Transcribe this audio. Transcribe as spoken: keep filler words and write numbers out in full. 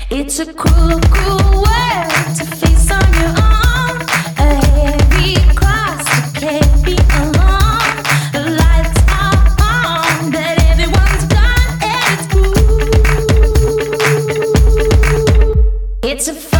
It's a cruel, cruel world to face on your own. A heavy cross to carry along. The lights are on, but everyone's gone and it's cool. It's a